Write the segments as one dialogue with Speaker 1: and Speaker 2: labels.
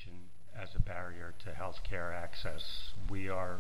Speaker 1: transportation as a barrier to healthcare access. We are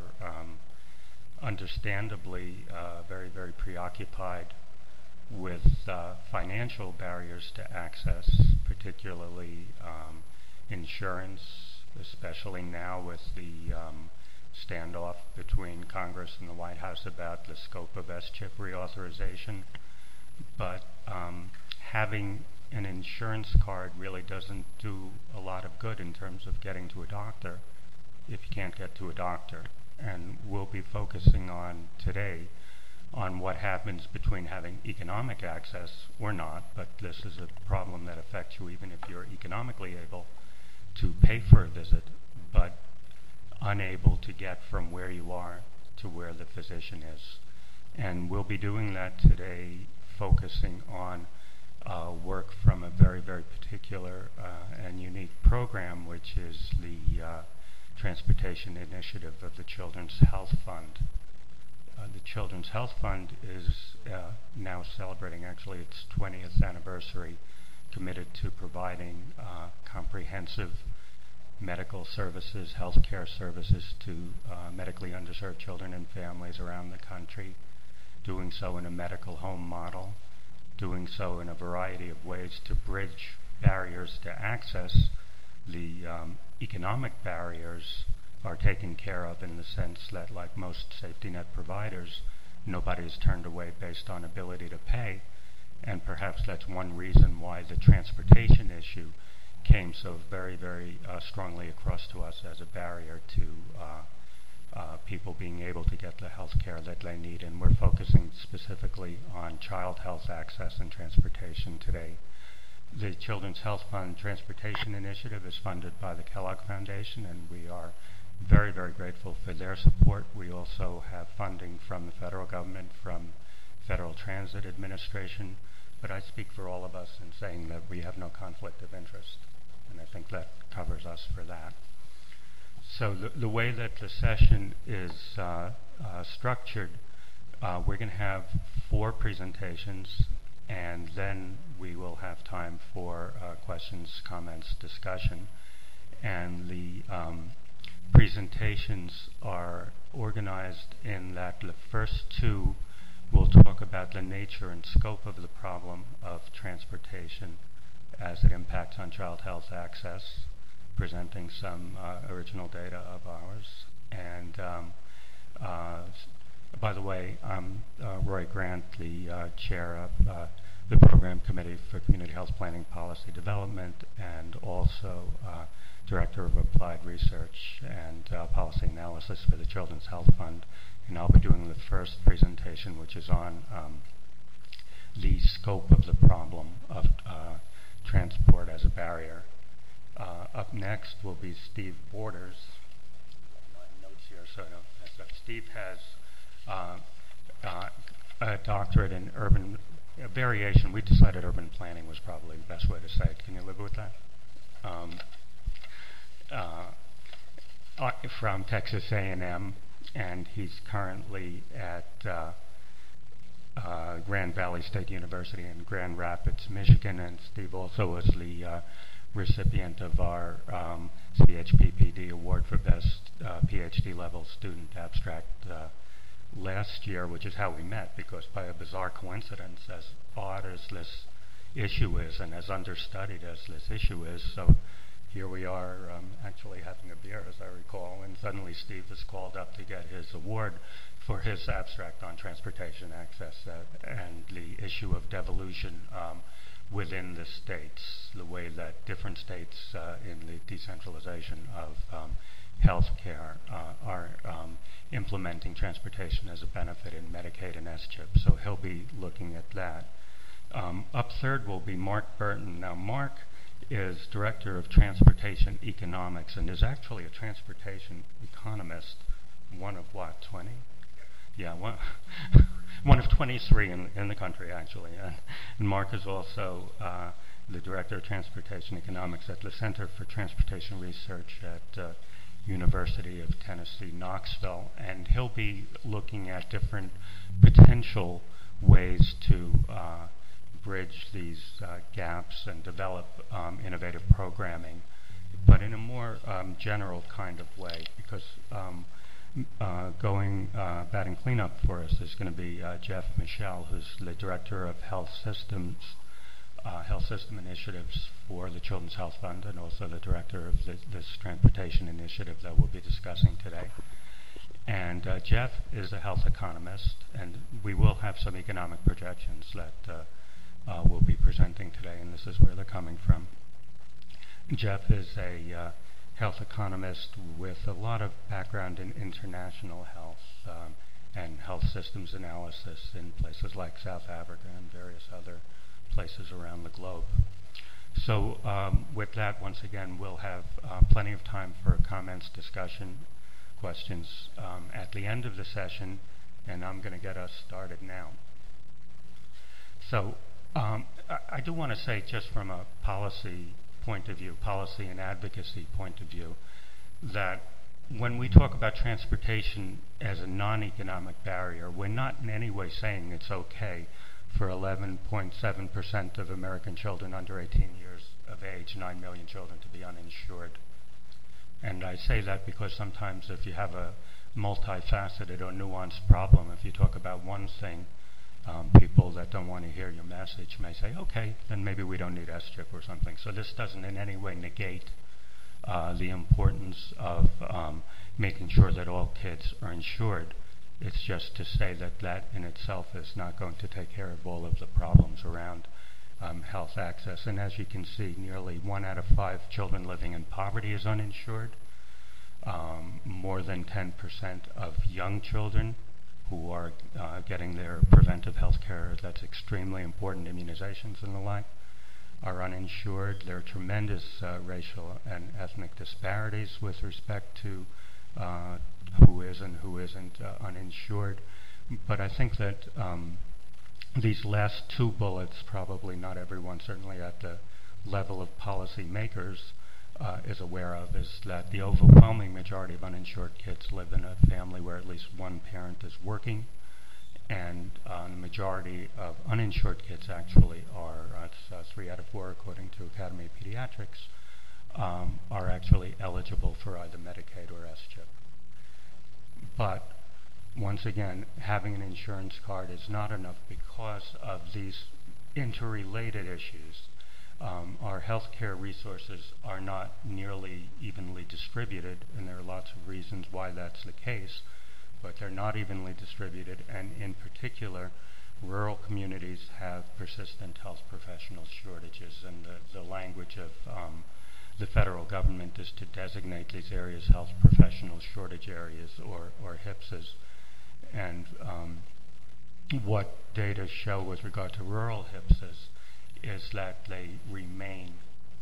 Speaker 1: understandably very, very preoccupied with financial barriers to access, particularly insurance, especially now with the standoff between Congress and the White House about the scope of S-chip reauthorization. But having an insurance card really doesn't do a lot of good in terms of getting to a doctor if you can't get to a doctor. And we'll be focusing on today on what happens between having economic access or not, but this is a problem that affects you even if you're economically able to pay for a visit, but unable to get from where you are to where the physician is. And we'll be doing that today, focusing on work from a very, very particular and unique program, which is the Transportation Initiative of the Children's Health Fund. The Children's Health Fund is now celebrating actually its 20th anniversary, committed to providing comprehensive medical services, healthcare services to medically underserved children and families around the country, doing so in a medical home model, doing so in a variety of ways to bridge barriers to access. The economic barriers are taken care of in the sense that, like most safety net providers, nobody is turned away based on ability to pay. And perhaps that's one reason why the transportation issue came so very, very strongly across to us as a barrier to people being able to get the health care that they need. And we're focusing specifically on child health access and transportation today. The Children's Health Fund Transportation Initiative is funded by the Kellogg Foundation, and we are very, very grateful for their support. We also have funding from the federal government, from Federal Transit Administration, but I speak for all of us in saying that we have no conflict of interest, and I think that covers us for that. So the way that the session is structured, we're going to have 4 presentations, and then we will have time for questions, comments, discussion. And the presentations are organized in that the first 2 will talk about the nature and scope of the problem of transportation as it impacts on child health access, presenting some original data of ours. And by the way, I'm Roy Grant, the chair of the Program Committee for Community Health Planning Policy Development, and also Director of Applied Research and Policy Analysis for the Children's Health Fund. And I'll be doing the first presentation, which is on the scope of the problem of transport as a barrier. Up next will be Steve Borders. My notes here, so I don't mess up. Steve has a doctorate in urban variation. We decided urban planning was probably the best way to say it. Can you live with that? From Texas A&M, and he's currently at Grand Valley State University in Grand Rapids, Michigan, and Steve also was the recipient of our CHPPD Award for Best PhD level student abstract last year, which is how we met, because by a bizarre coincidence, as odd as this issue is and as understudied as this issue is, so here we are actually having a beer, as I recall, and suddenly Steve is called up to get his award for his abstract on transportation access and the issue of devolution within the states, the way that different states in the decentralization of health care are implementing transportation as a benefit in Medicaid and S-chip. So he'll be looking at that. Up third will be Mark Burton. Now, Mark is Director of Transportation Economics and is actually a transportation economist, one of what, 20? Yeah, one of 23 in the country, actually. And Mark is also the Director of Transportation Economics at the Center for Transportation Research at University of Tennessee, Knoxville. And he'll be looking at different potential ways to bridge these gaps and develop innovative programming. But in a more general kind of way, because batting cleanup for us is going to be Jeff Michel, who's the Director of Health System Initiatives for the Children's Health Fund, and also the Director of this transportation initiative that we'll be discussing today. And Jeff is a health economist, and we will have some economic projections that we'll be presenting today, and this is where they're coming from. Jeff is a health economist with a lot of background in international health and health systems analysis in places like South Africa and various other places around the globe. So with that, once again, we'll have plenty of time for comments, discussion, questions at the end of the session, and I'm going to get us started now. So I do want to say, just from a policy point of view, policy and advocacy point of view, that when we talk about transportation as a non-economic barrier, we're not in any way saying it's okay for 11.7% of American children under 18 years of age, 9 million children, to be uninsured. And I say that because sometimes if you have a multifaceted or nuanced problem, if you talk about one thing, people that don't want to hear your message may say, okay, then maybe we don't need S-chip or something. So this doesn't in any way negate the importance of making sure that all kids are insured. It's just to say that that in itself is not going to take care of all of the problems around health access. And as you can see, nearly 1 out of 5 children living in poverty is uninsured. More than 10% of young children who are getting their preventive health care, that's extremely important, immunizations and the like, are uninsured. There are tremendous racial and ethnic disparities with respect to who is and who isn't uninsured. But I think that these last 2 bullets, probably not everyone, certainly at the level of policymakers, is aware of, is that the overwhelming majority of uninsured kids live in a family where at least one parent is working, and the majority of uninsured kids actually are, 3 out of 4 according to Academy of Pediatrics, are actually eligible for either Medicaid or S-chip. But once again, having an insurance card is not enough because of these interrelated issues. Our healthcare resources are not nearly evenly distributed, and there are lots of reasons why that's the case, but they're not evenly distributed, and in particular, rural communities have persistent health professional shortages, and the language of the federal government is to designate these areas health professional shortage areas, or HPSAs. And what data show with regard to rural HPSAs is that they remain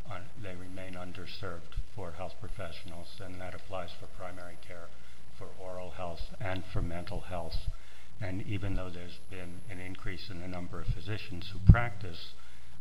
Speaker 1: underserved for health professionals, and that applies for primary care, for oral health, and for mental health. And even though there's been an increase in the number of physicians who practice,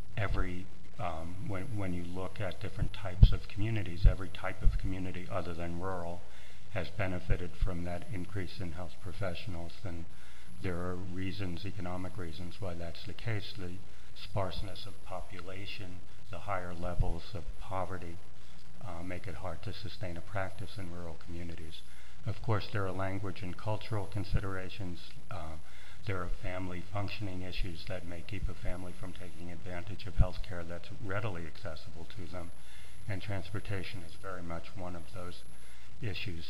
Speaker 1: when you look at different types of communities, every type of community other than rural has benefited from that increase in health professionals. And there are reasons, economic reasons, why that's the case. The sparseness of population, the higher levels of poverty make it hard to sustain a practice in rural communities. Of course, there are language and cultural considerations. There are family functioning issues that may keep a family from taking advantage of health care that's readily accessible to them. And transportation is very much one of those issues.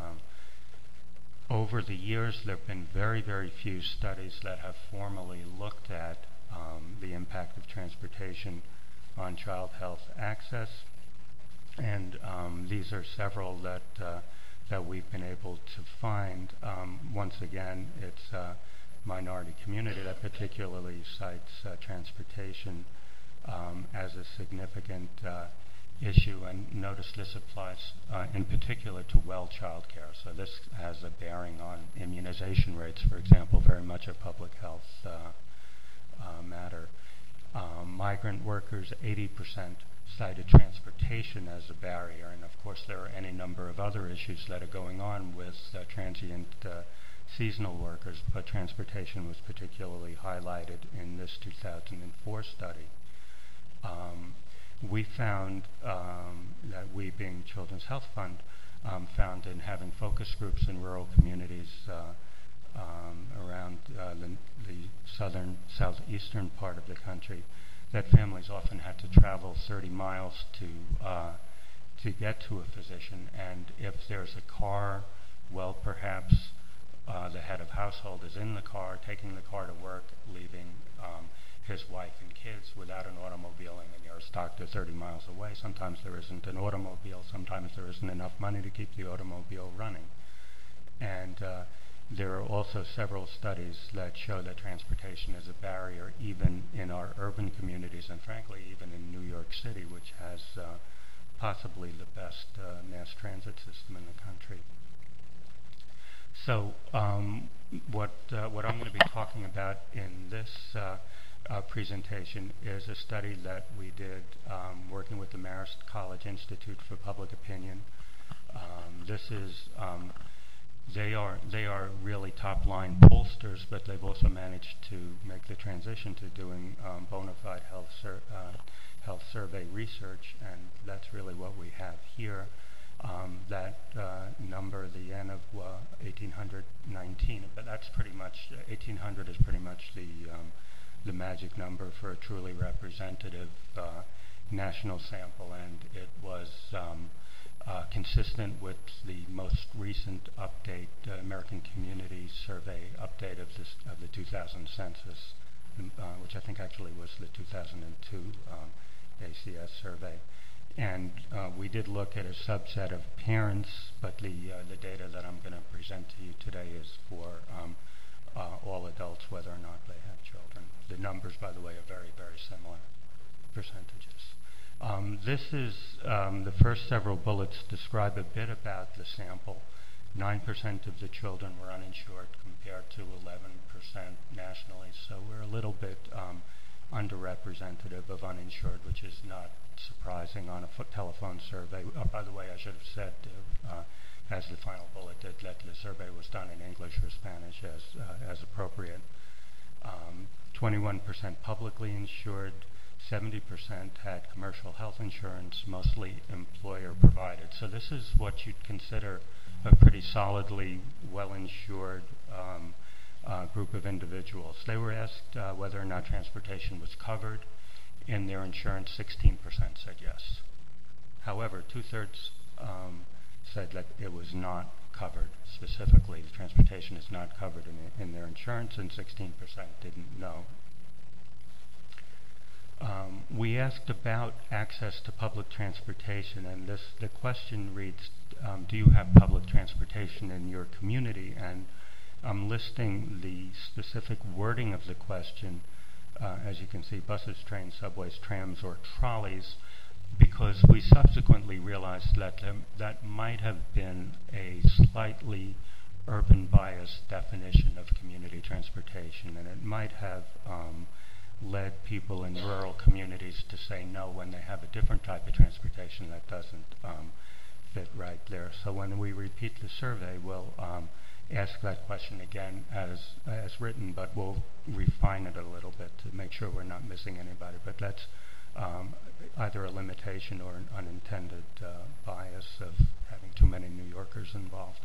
Speaker 1: Over the years, there have been very, very few studies that have formally looked at the impact of transportation on child health access. And these are several that we've been able to find. Once again, it's a minority community that particularly cites transportation as a significant issue, and notice this applies in particular to well child care. So this has a bearing on immunization rates, for example, very much a public health matter. Migrant workers, 80% cited transportation as a barrier, and of course there are any number of other issues that are going on with transient seasonal workers, but transportation was particularly highlighted in this 2004 study. we found that we, being Children's Health Fund, found in having focus groups in rural communities around the southeastern part of the country, that families often had to travel 30 miles to get to a physician. And if there's a car, well, perhaps the head of household is in the car, taking the car to work, leaving his wife and kids without an automobile and the nearest doctor 30 miles away. Sometimes there isn't an automobile. Sometimes there isn't enough money to keep the automobile running. And there are also several studies that show that transportation is a barrier even in our urban communities, and frankly even in New York City, which has possibly the best mass transit system in the country. So what I'm going to be talking about in this presentation is a study that we did working with the Marist College Institute for Public Opinion. This is they are really top-line pollsters, but they've also managed to make the transition to doing bona fide health survey research, and that's really what we have here. That number, the N of 1819, but that's pretty much 1800 is pretty much the magic number for a truly representative national sample, and it was consistent with the most recent update, American Community Survey update of the 2000 census, which I think actually was the 2002 ACS survey. And we did look at a subset of parents, but the data that I'm going to present to you today is for all adults, whether or not they have children. The numbers, by the way, are very, very similar percentages. This is the first several bullets describe a bit about the sample. 9% of the children were uninsured compared to 11% nationally, so we're a little bit underrepresentative of uninsured, which is not surprising on a telephone survey. By the way, I should have said, as the final bullet, that the survey was done in English or Spanish as appropriate. 21% publicly insured, 70% had commercial health insurance, mostly employer provided. So this is what you'd consider a pretty solidly well-insured group of individuals. They were asked whether or not transportation was covered in their insurance. 16% said yes. However, 2/3 said that it was not covered specifically. The transportation is not covered in their insurance, and 16% didn't know. We asked about access to public transportation, and the question reads, do you have public transportation in your community? And I'm listing the specific wording of the question, as you can see, buses, trains, subways, trams, or trolleys, because we subsequently realized that that might have been a slightly urban bias definition of community transportation, and it might have led people in rural communities to say no when they have a different type of transportation that doesn't fit right there. So when we repeat the survey, we'll ask that question again as written, but we'll refine it a little bit to make sure we're not missing anybody. But that's either a limitation or an unintended bias of having too many New Yorkers involved.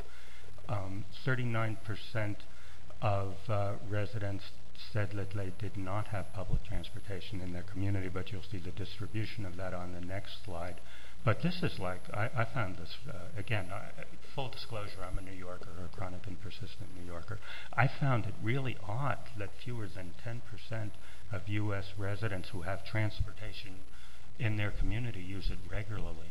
Speaker 1: 39% of residents said that they did not have public transportation in their community, but you'll see the distribution of that on the next slide. But this is like, I found this, again, full disclosure, I'm a New Yorker, a chronic and persistent New Yorker. I found it really odd that fewer than 10% of U.S. residents who have transportation in their community use it regularly.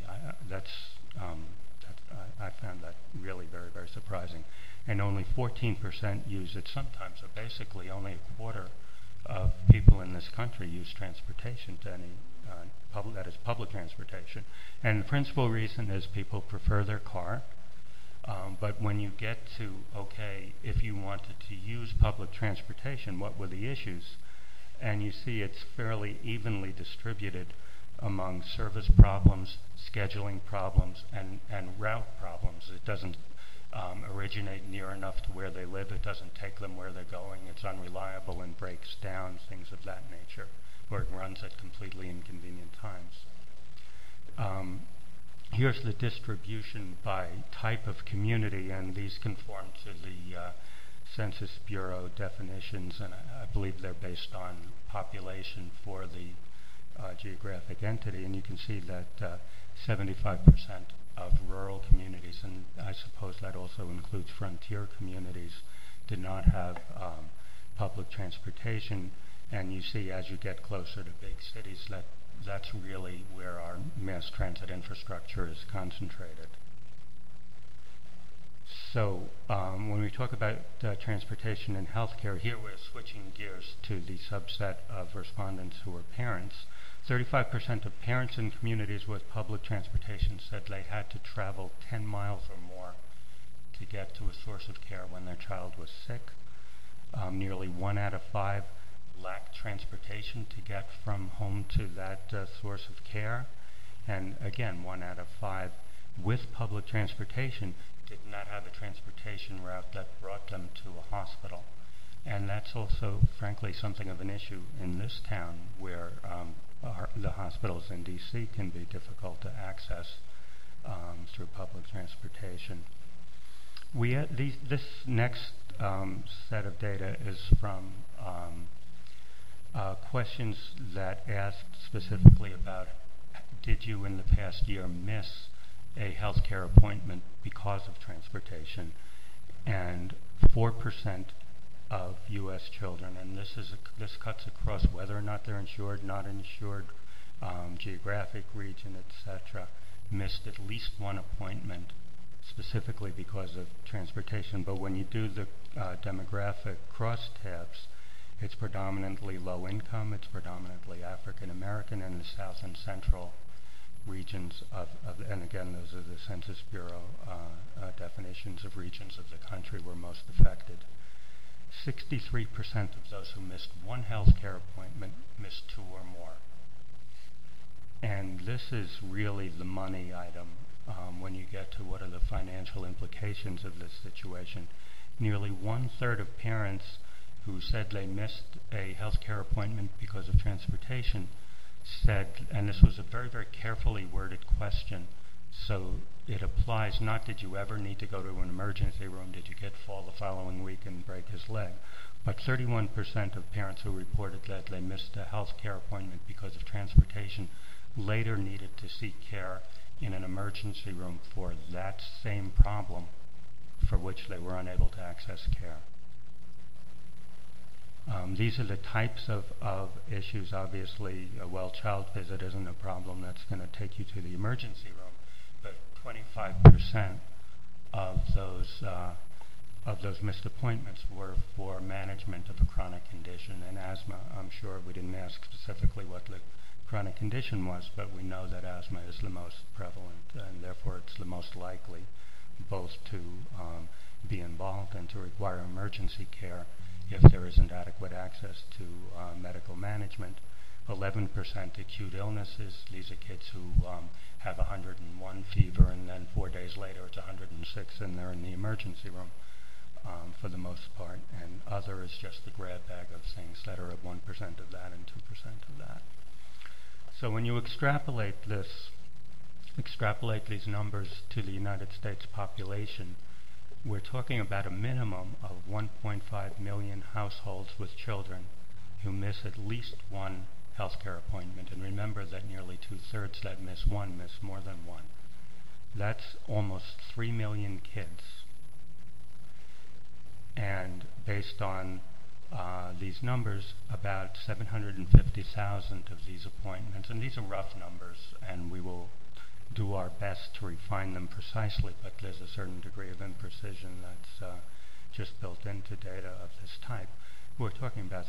Speaker 1: I found that really very, very surprising. And only 14% use it sometimes. So basically only a quarter of people in this country use transportation to any that is public transportation. And the principal reason is people prefer their car. But when you get to, okay, if you wanted to use public transportation, what were the issues? And you see it's fairly evenly distributed among service problems, scheduling problems, and route problems. It doesn't originate near enough to where they live. It doesn't take them where they're going. It's unreliable and breaks down, things of that nature, or it runs at completely inconvenient times. here's the distribution by type of community, and these conform to the Census Bureau definitions, and I believe they're based on population for the geographic entity. And you can see that 75% of rural communities, and I suppose that also includes frontier communities, did not have public transportation. And you see, as you get closer to big cities, that's really where our mass transit infrastructure is concentrated. So when we talk about transportation and healthcare, here we're switching gears to the subset of respondents who are parents. 35% of parents in communities with public transportation said they had to travel 10 miles or more to get to a source of care when their child was sick. Nearly 1 out of 5 lacked transportation to get from home to that source of care. And again, 1 out of 5 with public transportation did not have a transportation route that brought them to a hospital. And that's also, frankly, something of an issue in this town, where the hospitals in D.C. can be difficult to access through public transportation. This next set of data is from questions that asked specifically about, did you in the past year miss a healthcare appointment because of transportation? And 4% of U.S. children, and this cuts across whether or not they're insured, not insured, geographic region, etc., missed at least one appointment specifically because of transportation. But when you do the demographic crosstabs, it's predominantly low income, it's predominantly African American, and the south and central regions and again, those are the Census Bureau definitions of regions of the country were most affected. 63% of those who missed one health care appointment missed 2 or more. And this is really the money item when you get to what are the financial implications of this situation. Nearly 1/3 of parents who said they missed a health care appointment because of transportation said, and this was a very, very carefully worded question, so it applies not did you ever need to go to an emergency room, did you get fall the following week and break his leg, but 31% of parents who reported that they missed a health care appointment because of transportation later needed to seek care in an emergency room for that same problem for which they were unable to access care. These are the types of issues. Obviously, a well child visit isn't a problem that's going to take you to the emergency room, but 25% of those missed appointments were for management of a chronic condition. And asthma, I'm sure we didn't ask specifically what the chronic condition was, but we know that asthma is the most prevalent, and therefore it's the most likely both to be involved and to require emergency care if there isn't adequate access to medical management. 11% acute illnesses. These are kids who have 101 fever and then 4 days later it's 106 and they're in the emergency room for the most part. And other is just the grab bag of things that are at 1% of that and 2% of that. So when you extrapolate these numbers to the United States population, we're talking about a minimum of 1.5 million households with children who miss at least one healthcare appointment. And remember that nearly 2/3 that miss one miss more than one. That's almost 3 million kids. And based on these numbers, about 750,000 of these appointments, and these are rough numbers, and we will do our best to refine them precisely, but there's a certain degree of imprecision that's just built into data of this type. We're talking about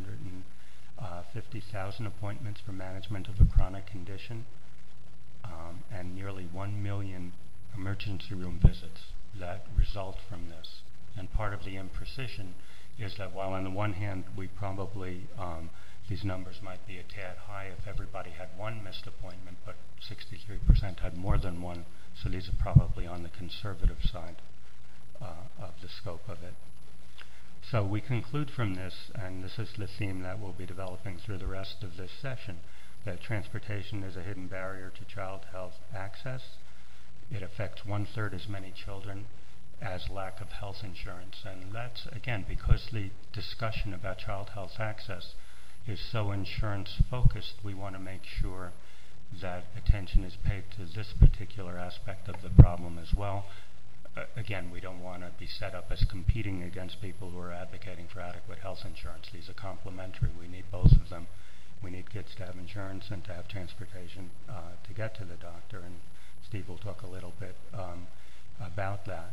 Speaker 1: 750,000 appointments for management of a chronic condition, and nearly 1 million emergency room visits that result from this. And part of the imprecision is that while on the one hand we probably these numbers might be a tad high if everybody had one missed appointment, but 63% had more than one, so these are probably on the conservative side of the scope of it. So we conclude from this, and this is the theme that we'll be developing through the rest of this session, that transportation is a hidden barrier to child health access. It affects 1/3 as many children as lack of health insurance. And that's, again, because the discussion about child health access is so insurance focused, we want to make sure that attention is paid to this particular aspect of the problem as well. Again, we don't want to be set up as competing against people who are advocating for adequate health insurance. These are complementary. We need both of them. We need kids to have insurance and to have transportation to get to the doctor, and Steve will talk a little bit about that.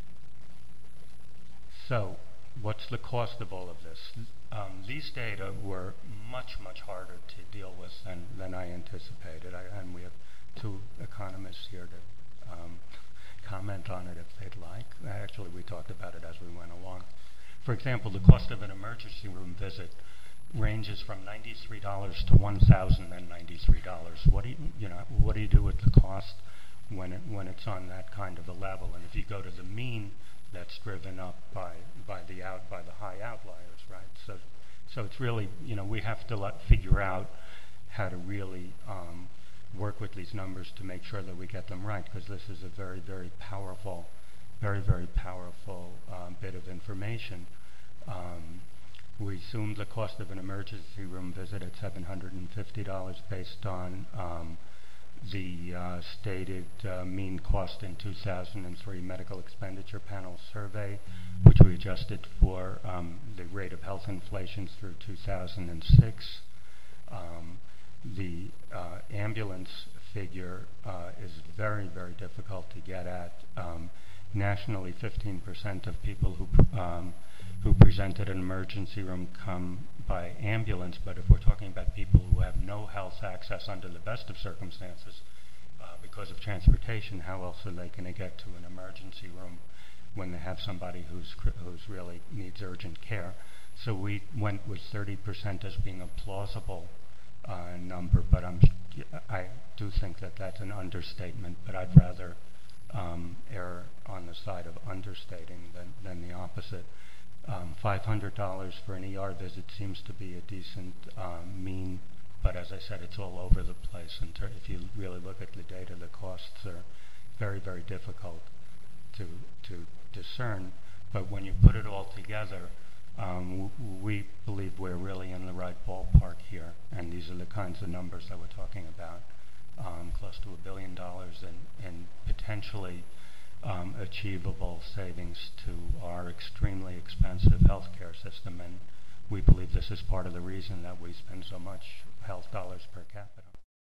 Speaker 1: So, what's the cost of all of this? These data were much, much harder to deal with than I anticipated, and we have two economists here to comment on it if they'd like. Actually, we talked about it as we went along. For example, the cost of an emergency room visit ranges from $93 to $1,093. What do you do with the cost when it's on that kind of a level? And if you go to the mean, that's driven up by the high outliers, right? So it's really, we have to figure out how to really work with these numbers to make sure that we get them right, because this is a very, very powerful bit of information. We assumed the cost of an emergency room visit at $750 based on the stated mean cost in 2003 medical expenditure panel survey, which we adjusted for the rate of health inflation through 2006. The ambulance figure is very, very difficult to get at. Nationally, 15% of people who presented an emergency room come by ambulance, but if we're talking about people who have no health access under the best of circumstances because of transportation, how else are they going to get to an emergency room when they have somebody who's really needs urgent care? So we went with 30% as being a plausible number, but I do think that that's an understatement, but I'd rather err on the side of understating than the opposite. $500 for an ER visit seems to be a decent mean, but as I said, it's all over the place. And if you really look at the data, the costs are very, very difficult to discern. But when you put it all together, we believe we're really in the right ballpark here, and these are the kinds of numbers that we're talking about, close to $1 billion in potentially achievable savings to our extremely expensive healthcare system, and we believe this is part of the reason that we spend so much health dollars per capita.